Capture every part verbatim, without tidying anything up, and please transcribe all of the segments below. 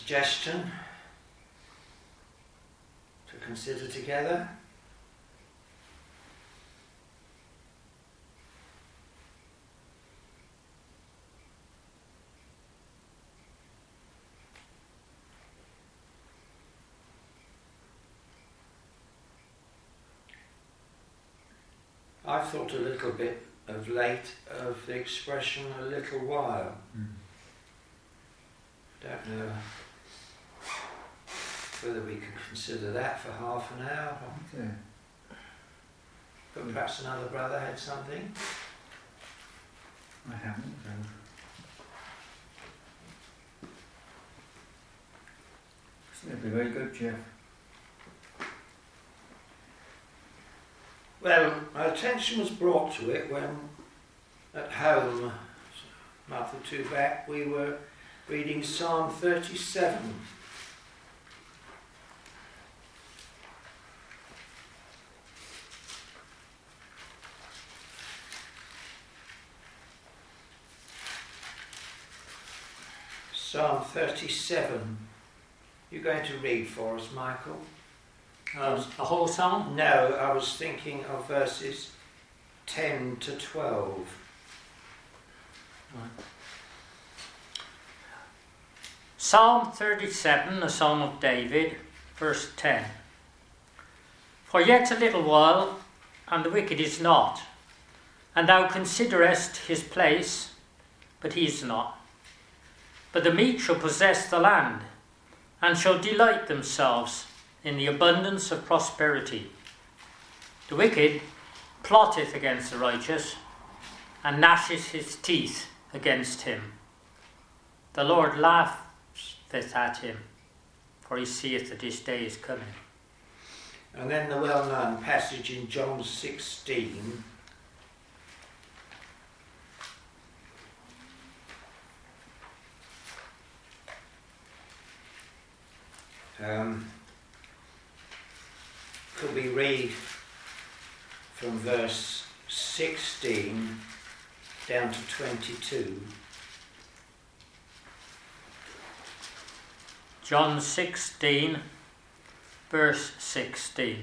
suggestion to consider together? I've thought a little bit of late of the expression a little while. Mm. Don't know whether we could consider that for half an hour. Okay. But perhaps another brother had something. I haven't. No. That'd be very good, Jeff. Well, my attention was brought to it when at home, a month or two back, we were reading Psalm thirty-seven. Psalm thirty-seven. You're going to read for us, Michael? Um, the whole psalm? No, I was thinking of verses ten to twelve. Right. Psalm thirty-seven, the Psalm of David, verse ten. For yet a little while, and the wicked is not, and thou considerest his place, but he is not. But the meek shall possess the land, and shall delight themselves in the abundance of prosperity. The wicked plotteth against the righteous, and gnasheth his teeth against him. The Lord laugheth at him, for he seeth that his day is coming. And then the well-known passage in John sixteen. Um, could we read from verse sixteen down to twenty-two? John sixteen, verse sixteen.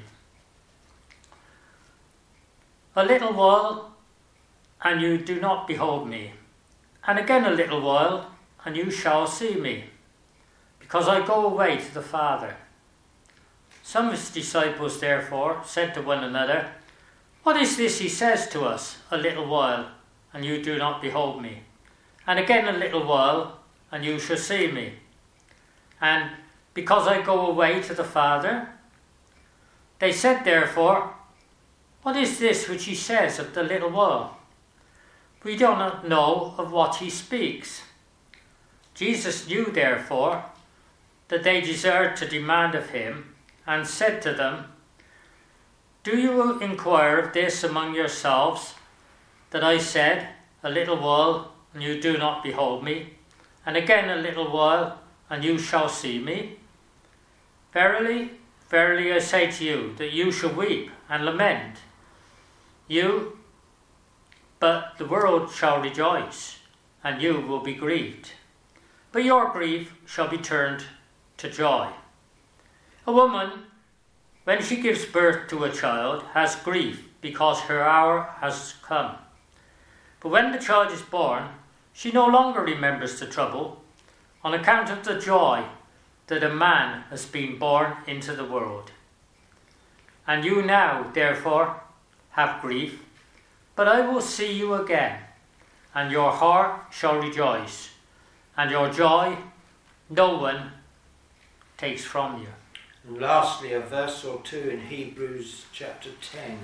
A little while, and you do not behold me, and again a little while, and you shall see me, because I go away to the Father. Some of his disciples therefore said to one another, What is this he says to us, a little while, and you do not behold me, and again a little while, and you shall see me? And because I go away to the Father? They said therefore, What is this which he says of the little while? We do not know of what he speaks. Jesus knew therefore that they desired to demand of him, and said to them, Do you inquire of this among yourselves, that I said, A little while, and you do not behold me, and again a little while, and you shall see me? Verily, verily I say to you, that you shall weep and lament. You, but the world shall rejoice, and you will be grieved. But your grief shall be turned to joy. A woman, when she gives birth to a child, has grief because her hour has come. But when the child is born, she no longer remembers the trouble on account of the joy that a man has been born into the world. And you now, therefore, have grief, but I will see you again, and your heart shall rejoice, and your joy no one takes from you. And lastly, a verse or two in Hebrews chapter ten.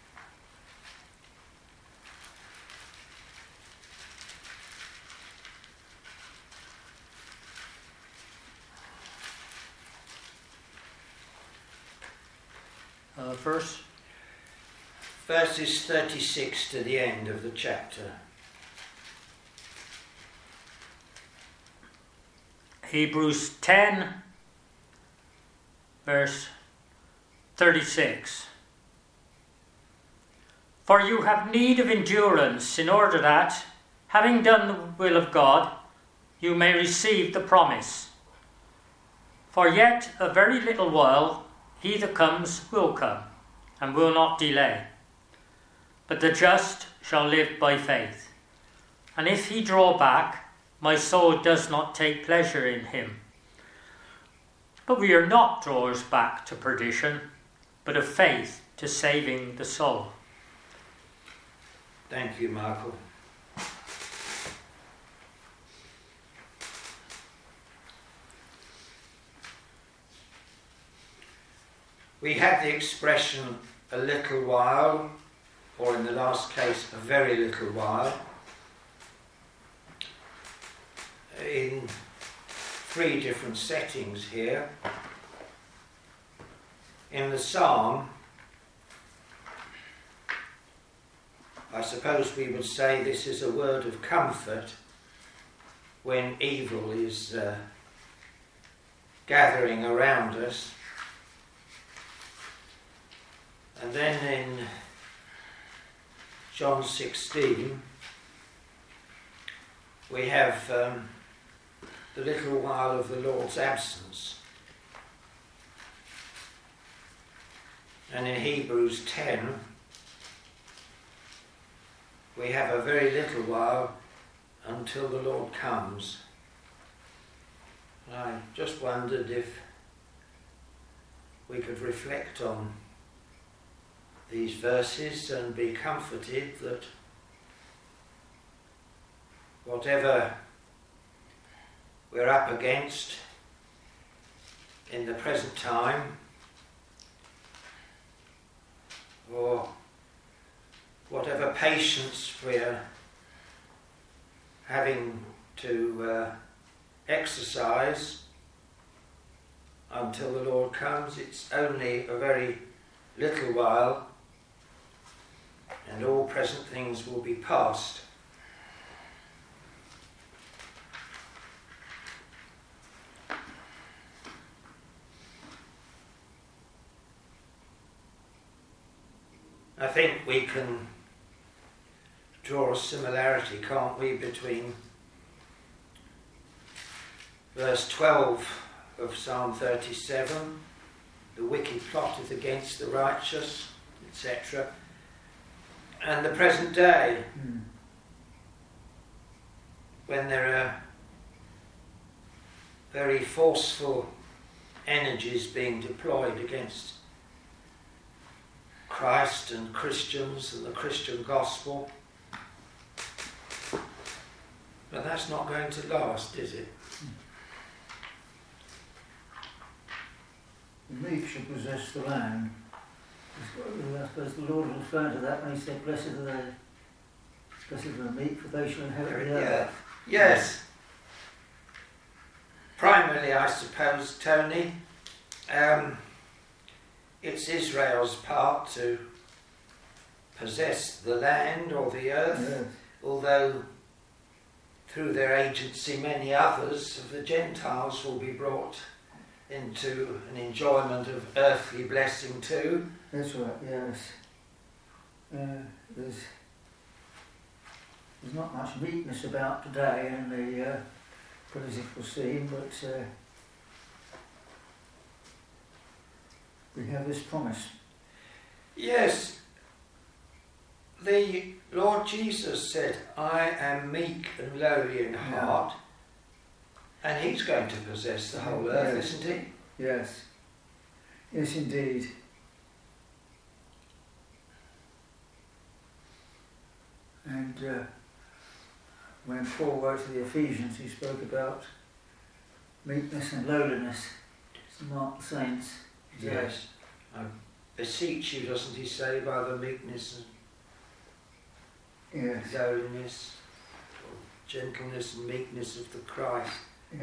Uh, verse? Verses thirty-six to the end of the chapter. Hebrews ten, verse thirty-six. For you have need of endurance, in order that, having done the will of God, you may receive the promise. For yet a very little while he that comes will come, and will not delay. But the just shall live by faith. And if he draw back, my soul does not take pleasure in him. But we are not drawers back to perdition, but of faith to saving the soul. Thank you, Michael. We have the expression a little while, or in the last case, a very little while, in three different settings here. In the psalm, I suppose we would say this is a word of comfort when evil is uh, gathering around us. And then in John sixteen, we have um, the little while of the Lord's absence. And in Hebrews ten, we have a very little while until the Lord comes. And I just wondered if we could reflect on these verses and be comforted that whatever we're up against in the present time, or whatever patience we're having to uh, exercise until the Lord comes, it's only a very little while, and all present things will be past. I think we can draw a similarity, can't we, between verse twelve of Psalm thirty-seven, the wicked plotteth against the righteous, et cetera, and the present day, mm. when there are very forceful energies being deployed against Christ and Christians and the Christian gospel. But that's not going to last, is it? The meek shall possess the land. I suppose the Lord was referring to that when he said, blessed are they, blessed are the meek, for they shall inherit the earth. Yes. Primarily, I suppose, Tony, um, it's Israel's part to possess the land or the earth, yes. Although through their agency many others of the Gentiles will be brought into an enjoyment of earthly blessing too. That's right, yes. Uh, there's, there's not much meekness about today in the uh, political scene, but uh, we have this promise. Yes, the Lord Jesus said, I am meek and lowly in heart, yeah. And he's going to possess the whole earth, yes. Isn't he? Yes, yes indeed. And uh, when Paul wrote to the Ephesians, he spoke about meekness and lowliness. It's not the saints. Yes. I beseech you, doesn't he say, by the meekness and yes. lowliness, or gentleness and meekness of the Christ. Yeah.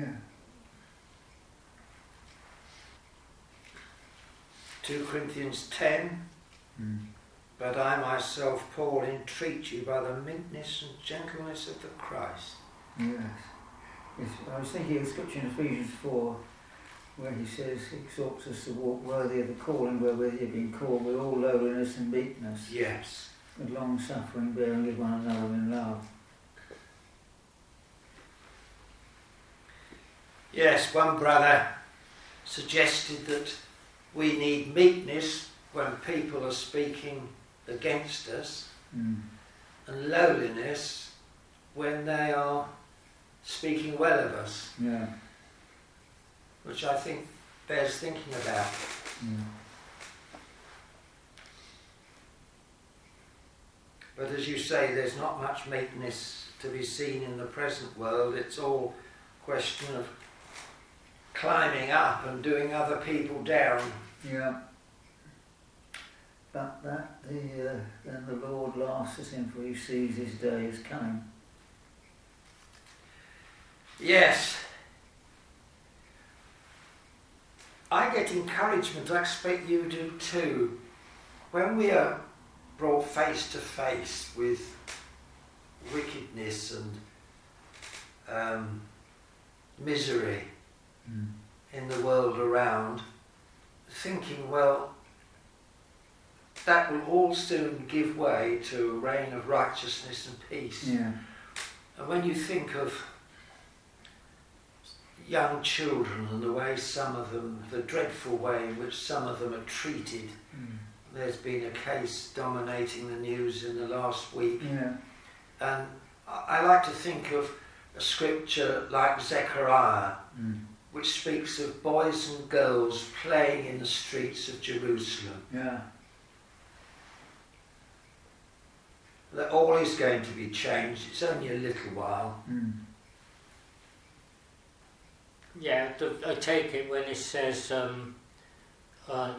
two Corinthians ten, mm. But I myself, Paul, entreat you by the meekness and gentleness of the Christ. Yes. Yes. I was thinking of the scripture in Ephesians four, where he says, he exhorts us to walk worthy of the calling wherewith you have been called, with all lowliness and meekness. Yes. With long suffering, bearing with one another in love. Yes, one brother suggested that we need meekness when people are speaking against us, mm. and lowliness when they are speaking well of us, Yeah. which I think bears thinking about. Mm. But as you say, there's not much meekness to be seen in the present world. It's all a question of climbing up and doing other people down. Yeah. But that the uh, then the Lord laughs at him, for he sees his day is coming. Yes. I get encouragement, I expect you do too, when we are brought face to face with wickedness and um, misery Mm. in the world around, thinking, well, that will all soon give way to a reign of righteousness and peace. Yeah. And when you think of young children and the way some of them, the dreadful way in which some of them are treated, Mm. there's been a case dominating the news in the last week. Yeah. And I I like to think of a scripture like Zechariah, Mm. which speaks of boys and girls playing in the streets of Jerusalem. Yeah. That all is going to be changed. It's only a little while. Mm. Yeah, the, I take it when it says, um, uh,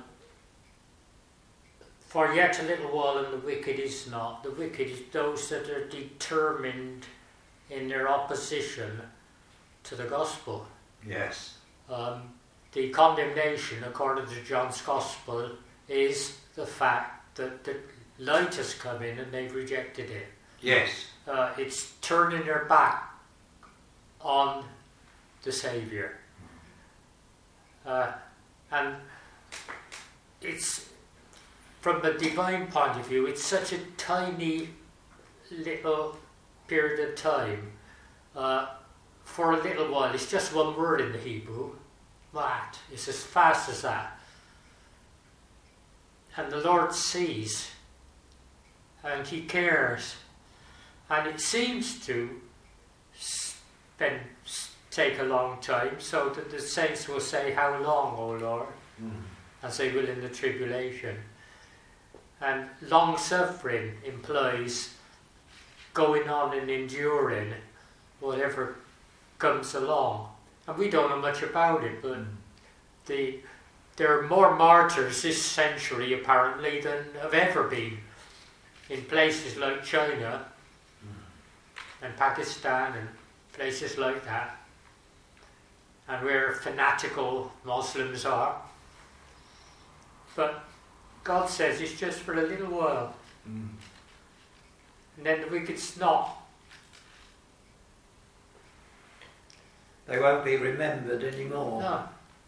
for yet a little while and the wicked is not. The wicked is those that are determined in their opposition to the gospel. Yes. Um, the condemnation, according to John's Gospel, is the fact that the light has come in and they've rejected it. Yes. Uh, it's turning their back on the Saviour. Uh, and it's, from the divine point of view, it's such a tiny little period of time. Uh, for a little while, it's just one word in the Hebrew, ma'at. It's as fast as that. And the Lord sees, and he cares, and it seems to spend, take a long time, so that the saints will say, how long, O Lord, Mm. as they will in the tribulation. And long-suffering implies going on and enduring whatever comes along. And we don't know much about it, but the there are more martyrs this century apparently than have ever been in places like China and Pakistan and places like that, and where fanatical Muslims are. But God says it's just for a little while. Mm. And then the wicked's not. They won't be remembered anymore. No.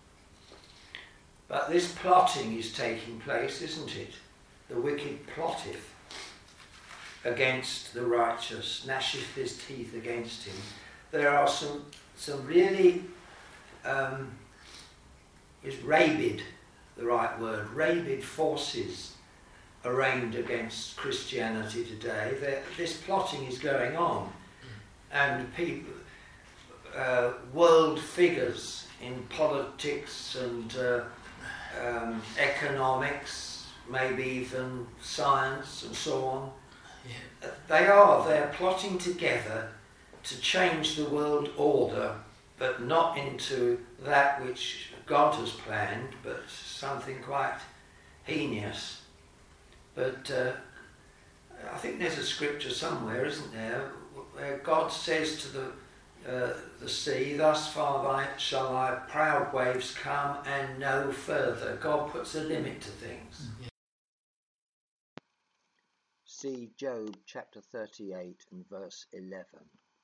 But this plotting is taking place, isn't it? The wicked plotteth against the righteous, gnasheth his teeth against him. There are some some really, um, is rabid the right word, rabid forces arraigned against Christianity today. There, this plotting is going on, and people, uh, world figures in politics and uh, um, economics, maybe even science and so on, yeah. uh, they are, they're plotting together to change the world order, but not into that which God has planned, but something quite heinous. But uh, I think there's a scripture somewhere, isn't there, where God says to the uh, the sea, thus far thy, shall thy proud waves come and no further. God puts a limit to things. Yeah. See Job chapter thirty-eight and verse eleven.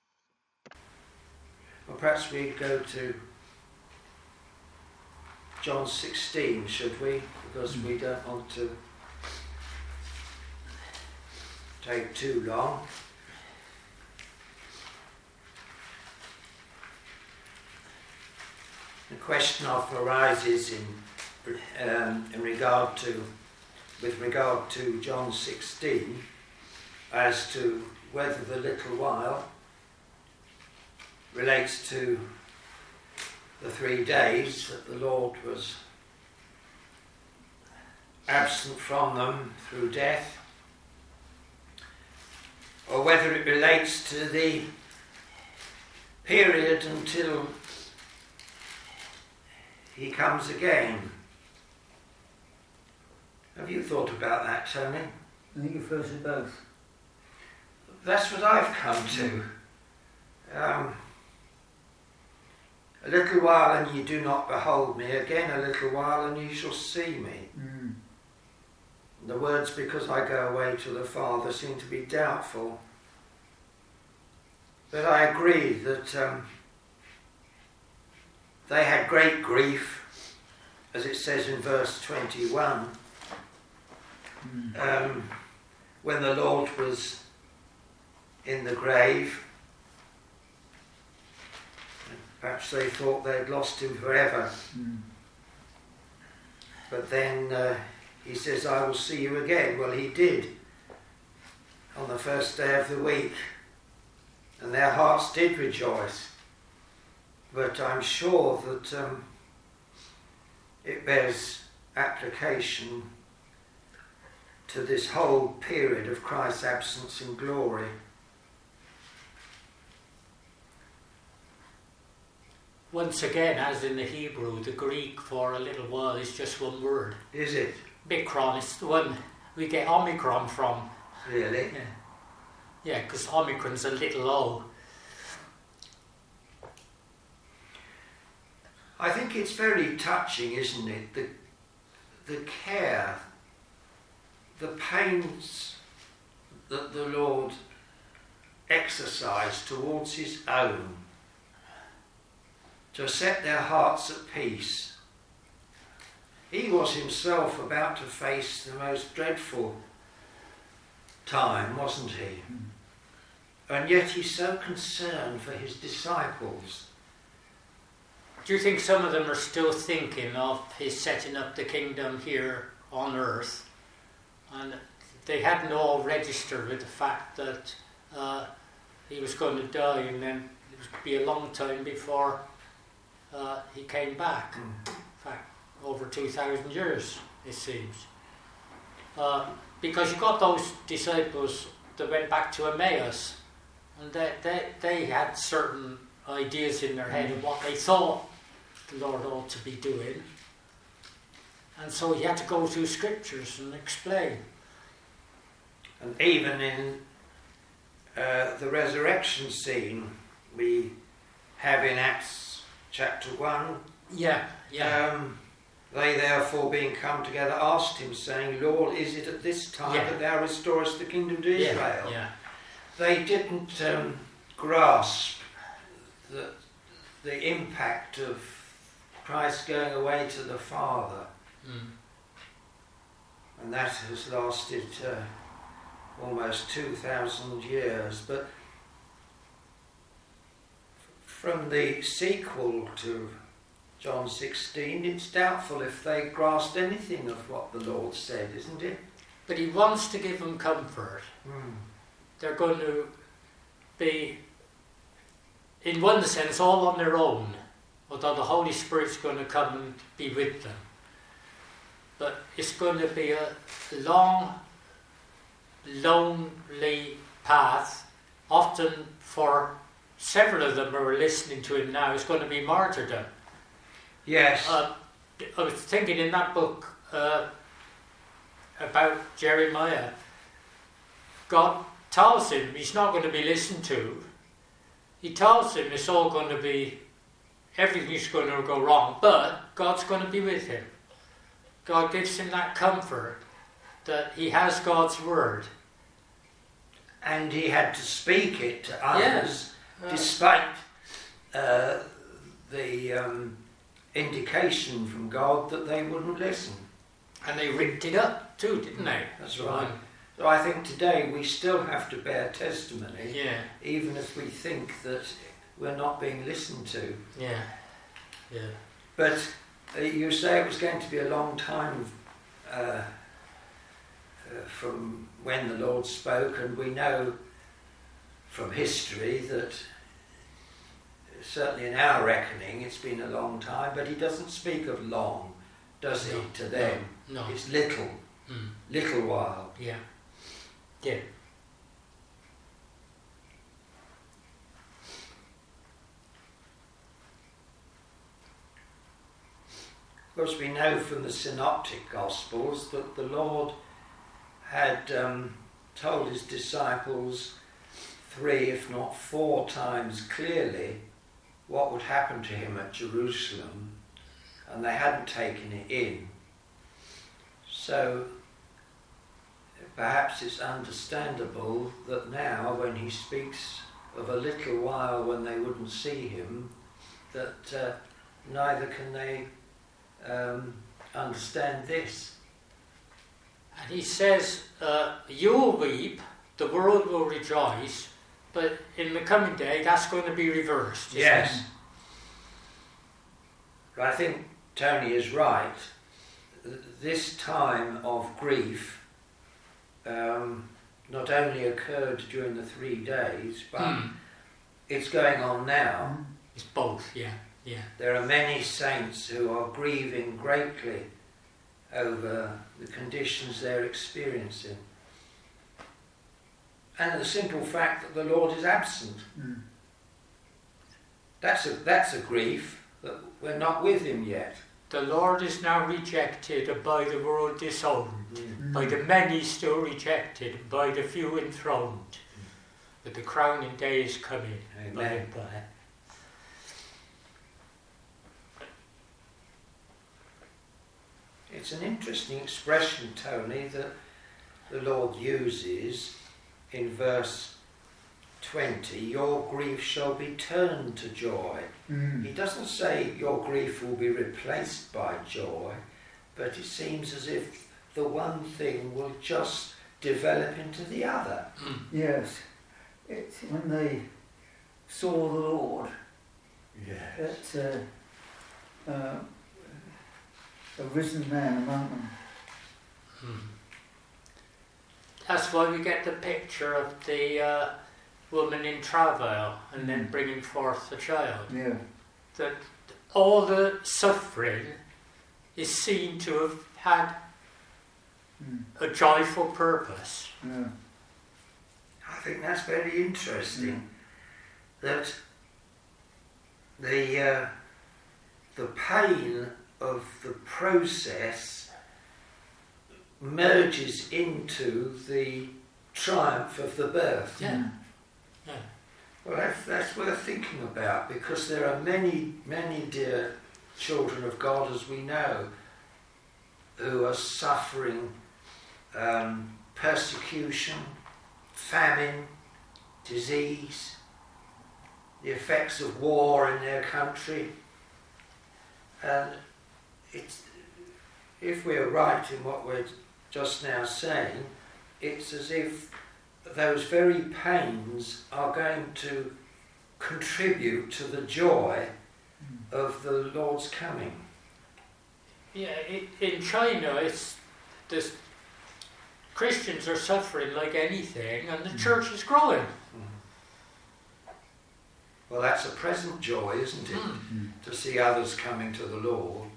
Well, perhaps we go to John sixteen, should we? Because we don't want to take too long. the question often arises in um, in regard to, with regard to John sixteen, as to whether the little while relates to the three days that the Lord was absent from them through death, or whether it relates to the period until he comes again. Have you thought about that, Tony? I think it refers to both. That's what I've come to. Um, a little while and ye do not behold me, again a little while and ye shall see me. Mm. The words, because I go away to the Father, seem to be doubtful. But I agree that um, they had great grief, as it says in verse twenty-one, Mm. um, when the Lord was in the grave. Perhaps they thought they'd lost him forever. Mm. But then uh, he says, I will see you again. Well, he did on the first day of the week. And their hearts did rejoice. But I'm sure that um, it bears application to this whole period of Christ's absence in glory. Once again, as in the Hebrew, the Greek for a little while is just one word. Is it? Mikron is the one we get Omicron from. Really? Yeah, yeah, because Omicron's a little O. I think it's very touching, isn't it? The, the care, the pains that the Lord exercised towards his own to set their hearts at peace. He was himself about to face the most dreadful time, wasn't he? Mm. And yet he's so concerned for his disciples. Do you think some of them are still thinking of his setting up the kingdom here on earth? And they hadn't all registered with the fact that uh, he was going to die, and then it would be a long time before uh, he came back. Mm. In fact, over two thousand years, it seems. Uh, because you got those disciples that went back to Emmaus, and they, they, they had certain ideas in their head of what they thought the Lord ought to be doing. And so he had to go through scriptures and explain. And even in uh, the resurrection scene we have in Acts chapter one, Yeah, yeah. um, they therefore being come together asked him, saying, Lord, is it at this time Yeah. that thou restorest the kingdom to yeah, Israel? yeah. They didn't um, grasp the, the impact of Christ going away to the Father. Mm. And that has lasted uh, almost two thousand years. But from the sequel to John sixteen, it's doubtful if they grasped anything of what the Lord said, isn't it? But he wants to give them comfort. Mm. They're going to be, in one sense, all on their own, although the Holy Spirit's going to come and be with them. But it's going to be a long, lonely path. Often for several of them who are listening to him now, it's going to be martyrdom. Yes. Uh, I was thinking in that book uh, about Jeremiah, God tells him he's not going to be listened to. He tells him it's all going to be, everything's going to go wrong, but God's going to be with him. God gives him that comfort that he has God's word. And he had to speak it to others, Yeah. Uh, despite uh, the um, indication from God that they wouldn't listen. And they ripped it up too, didn't they? That's right. So I think today we still have to bear testimony, Yeah, even if we think that we're not being listened to. yeah, yeah. But uh, you say it was going to be a long time uh, uh, from when the Lord spoke, and we know from history that certainly in our reckoning it's been a long time, but he doesn't speak of long, does No, he, to them? No. no. It's little, Mm. little while. Yeah. Yeah. Of course, we know from the Synoptic Gospels that the Lord had um, told his disciples three, if not four times clearly, what would happen to him at Jerusalem, and they hadn't taken it in. So perhaps it's understandable that now, when he speaks of a little while when they wouldn't see him, that uh, neither can they um, understand this. And he says, uh, you'll weep, the world will rejoice, but in the coming day that's going to be reversed. Yes. But I think Tony is right. This time of grief um, not only occurred during the three days, but Mm. it's going on now. It's both, yeah, yeah. There are many saints who are grieving greatly over the conditions they're experiencing. And the simple fact that the Lord is absent. Mm. That's a, that's a grief, that we're not with him yet. The Lord is now rejected, and by the world disowned, Mm. by the many still rejected, and by the few enthroned. But the crowning day is coming. Amen. By and by. It's an interesting expression, Tony, that the Lord uses in verse twenty, your grief shall be turned to joy. Mm. He doesn't say your grief will be replaced by joy, but it seems as if the one thing will just develop into the other. Mm. Yes. It's when they saw the Lord Yes. that uh, uh, a risen man among them. Mm. That's why we get the picture of the uh, woman in travail and then bringing forth the child. Yeah. That all the suffering is seen to have had Mm. a joyful purpose. Yeah. I think that's very interesting, that the uh, the pain of the process merges into the triumph of the birth. Yeah. Yeah. Well, that's, that's worth thinking about, because there are many, many dear children of God, as we know, who are suffering um, persecution, famine, disease, the effects of war in their country. And it's, if we're right in what we're just now saying, it's as if those very pains are going to contribute to the joy of the Lord's coming. Yeah, it, in China, it's this, Christians are suffering like anything, and the church is growing. Well, that's a present joy, isn't it? Mm. To see others coming to the Lord.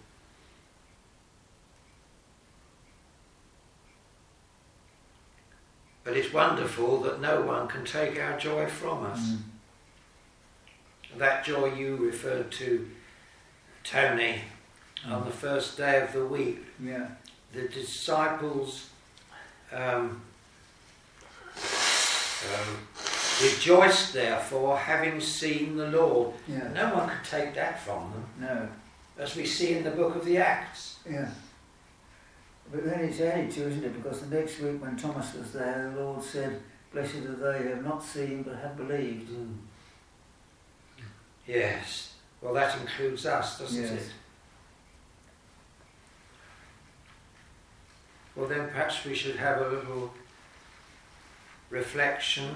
But it's wonderful that no one can take our joy from us. Mm. That joy you referred to, Tony, Mm. on the first day of the week. Yeah. The disciples um, um, rejoiced, therefore, having seen the Lord. Yeah. No one could take that from them, No. as we see in the book of the Acts. Yeah. But then it's added to, isn't it? Because the next week when Thomas was there, the Lord said, blessed are they who have not seen but have believed. Mm. Yes. Well, that includes us, doesn't Yes. it? Well, then perhaps we should have a little reflection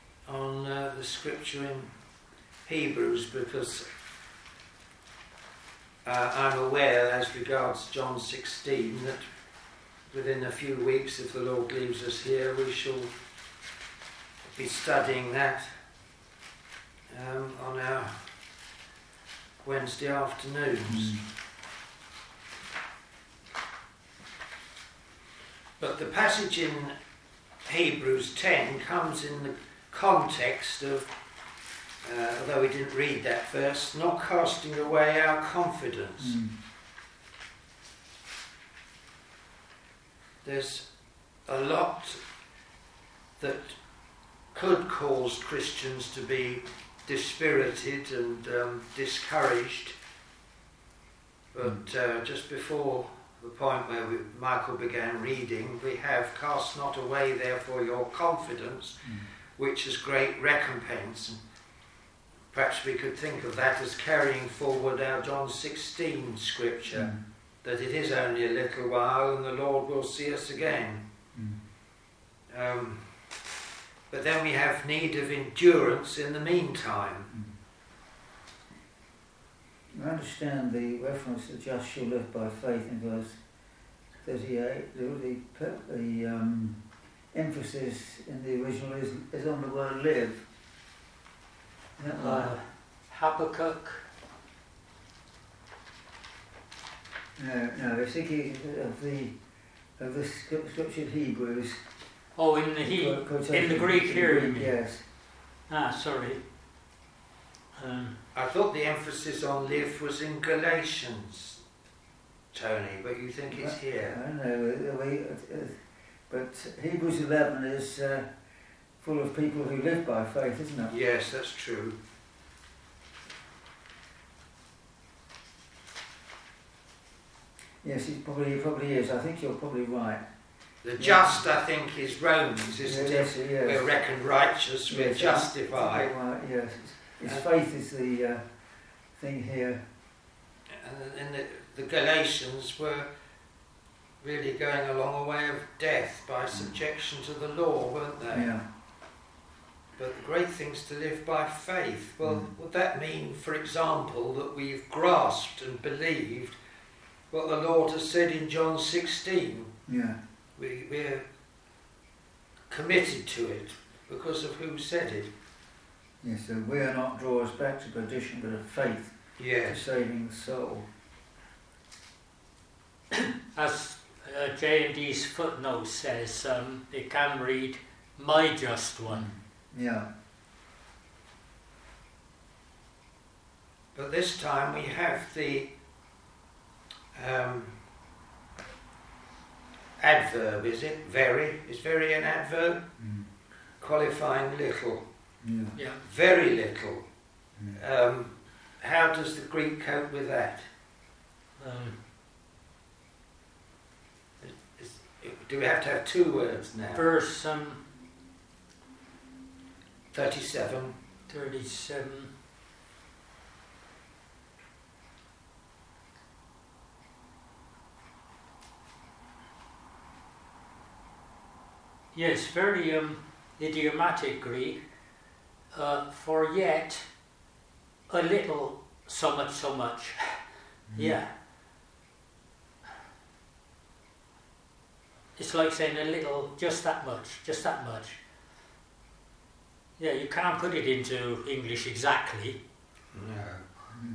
on uh, the scripture in Hebrews, because uh, I'm aware, as regards John sixteen, that within a few weeks, if the Lord leaves us here, we shall be studying that um, on our Wednesday afternoons. Mm. But the passage in Hebrews ten comes in the context of, uh, although we didn't read that verse, not casting away our confidence. Mm. There's a lot that could cause Christians to be dispirited and um, discouraged, but uh, just before the point where we, Michael began reading, we have cast not away therefore your confidence, Mm. which is great recompense. And perhaps we could think of that as carrying forward our John sixteen scripture, Mm. that it is only a little while and the Lord will see us again. Mm. Um, but then we have need of endurance in the meantime. I understand the reference to just shall live by faith in verse thirty-eight. The, the, the um, emphasis in the original is, is on the word live. Is that right? Uh, Habakkuk. No, no, I was thinking of the of the scrip- scripture in Hebrews. Oh, in the he, Quote- quotation in the Greek in here, you Greek, mean? yes. Ah, sorry. Um, I thought the emphasis on live was in Galatians, Tony, but you think it's I here. don't know, uh, we, uh, uh, but Hebrews eleven is uh, full of people who live by faith, isn't it? Yes, that's true. Yes, it probably it probably is. I think you're probably right. The just, I think, is Romans, isn't yes, it? yes. We're reckoned righteous, we're Yes, justified. Right, yes. It's, it's Uh, faith is the uh, thing here. And the, the Galatians were really going along a way of death by subjection to the law, weren't they? Yeah. But the great thing's to live by faith. Well, Mm. would that mean, for example, that we've grasped and believed what the Lord has said in John sixteen? Yeah. We, we're committed to it because of who said it. Yes, so we are not drawers back to perdition, but of faith to Yes. saving the soul. as uh, J and D's footnote says, um, it can read, my just one. Yeah. But this time we have the um, adverb, is it? Very. Is very an adverb? Mm. Qualifying little. Yeah. Yeah. Very little. Mm. Um, how does the Greek cope with that? Um, Is, do we have to have two words now? verse um, thirty-seven. thirty-seven. Yes, very um, idiomatic Greek. Uh, for yet, a little, so much, so much. Yeah. It's like saying a little, just that much, just that much. Yeah, you can't put it into English exactly. No.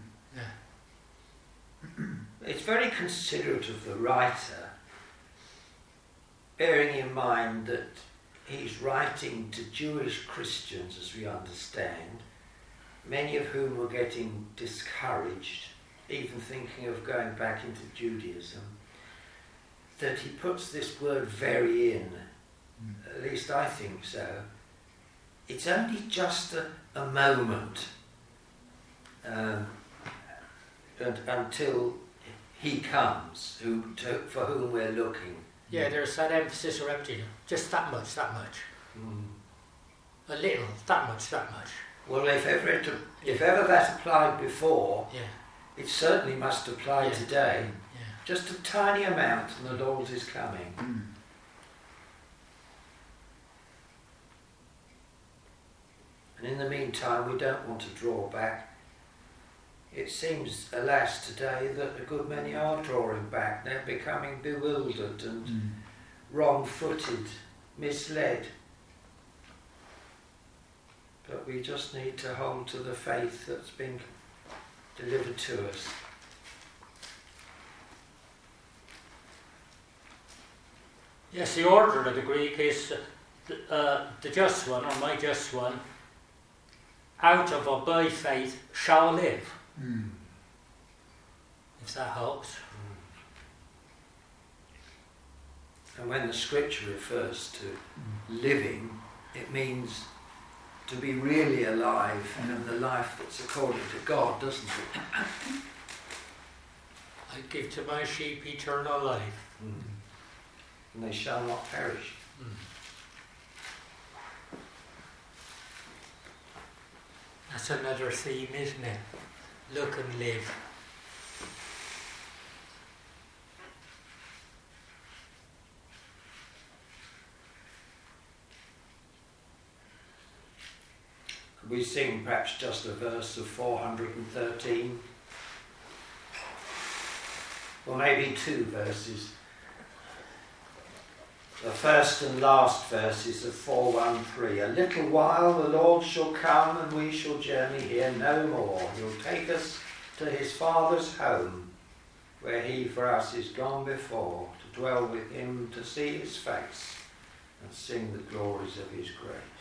Yeah. It's very considerate of the writer, bearing in mind that he's writing to Jewish Christians, as we understand, many of whom were getting discouraged, even thinking of going back into Judaism, that he puts this word very in. Mm. At least I think so. It's only just a, a moment um, and, until he comes, who, to, for whom we're looking. Yeah, there's that emphasis or empty. Just that much, that much. Mm. A little, that much, that much. Well, if ever, it, if ever that applied before, Yeah, it certainly must apply Yeah. today. yeah. Just a tiny amount, and the Lord is coming. Mm. And in the meantime, we don't want to draw back. It seems, alas, today that a good many are drawing back. They're becoming bewildered and Mm. wrong-footed, misled. But we just need to hold to the faith that's been delivered to us. Yes, the order of the Greek is uh, uh, the just one, or my just one, out of or by faith shall live. Mm. If that helps. And when the scripture refers to living, it means to be really alive and the life that's according to God, doesn't it? I give to my sheep eternal life. Mm. And they shall not perish. Mm. That's another theme, isn't it? Look and live. Could we sing perhaps just a verse of four hundred thirteen? Or maybe two verses. The first and last verses of four thirteen. A little while the Lord shall come and we shall journey here no more. He'll take us to his Father's home, where he for us is gone before, to dwell with him, to see his face and sing the glories of his grace.